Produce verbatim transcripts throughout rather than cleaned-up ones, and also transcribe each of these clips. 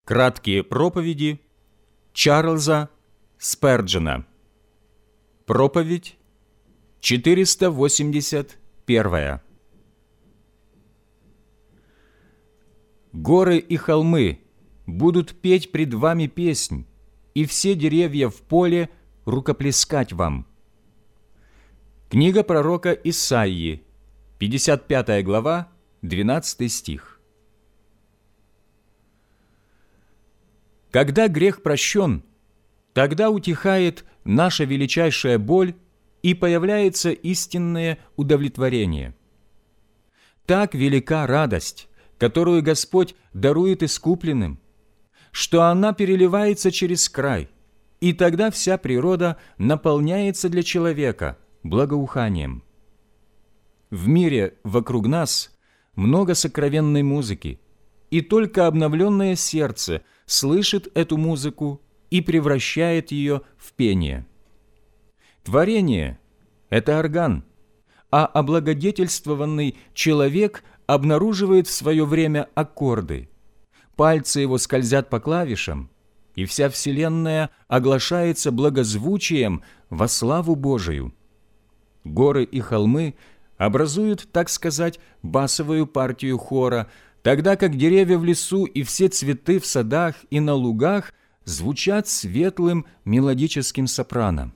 Краткие проповеди Чарльза Сперджена. Проповедь четыреста восемьдесят первая. Горы и холмы будут петь пред вами песнь, и все деревья в поле рукоплескать вам. Книга пророка Исаии, пятьдесят пятая глава, двенадцатый стих. Когда грех прощен, тогда утихает наша величайшая боль и появляется истинное удовлетворение. Так велика радость, которую Господь дарует искупленным, что она переливается через край, и тогда вся природа наполняется для человека благоуханием. В мире вокруг нас много сокровенной музыки, и только обновленное сердце слышит эту музыку и превращает ее в пение. Творение – это орган, а облагодетельствованный человек обнаруживает в свое время аккорды. Пальцы его скользят по клавишам, и вся вселенная оглашается благозвучием во славу Божию. Горы и холмы образуют, так сказать, басовую партию хора, тогда как деревья в лесу и все цветы в садах и на лугах звучат светлым мелодическим сопрано.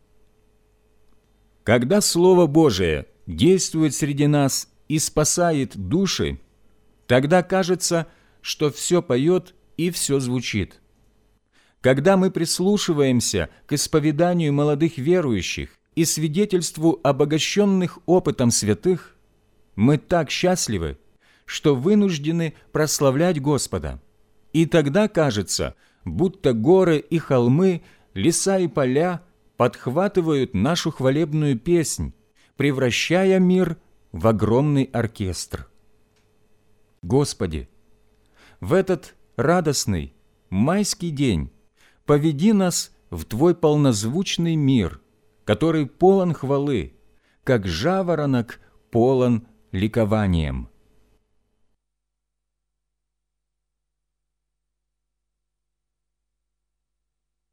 Когда Слово Божие действует среди нас и спасает души, тогда кажется, что все поет и все звучит. Когда мы прислушиваемся к исповеданию молодых верующих и свидетельству обогащенных опытом святых, мы так счастливы, что вынуждены прославлять Господа. И тогда кажется, будто горы и холмы, леса и поля подхватывают нашу хвалебную песнь, превращая мир в огромный оркестр. Господи, в этот радостный майский день поведи нас в Твой полнозвучный мир, который полон хвалы, как жаворонок полон ликованием.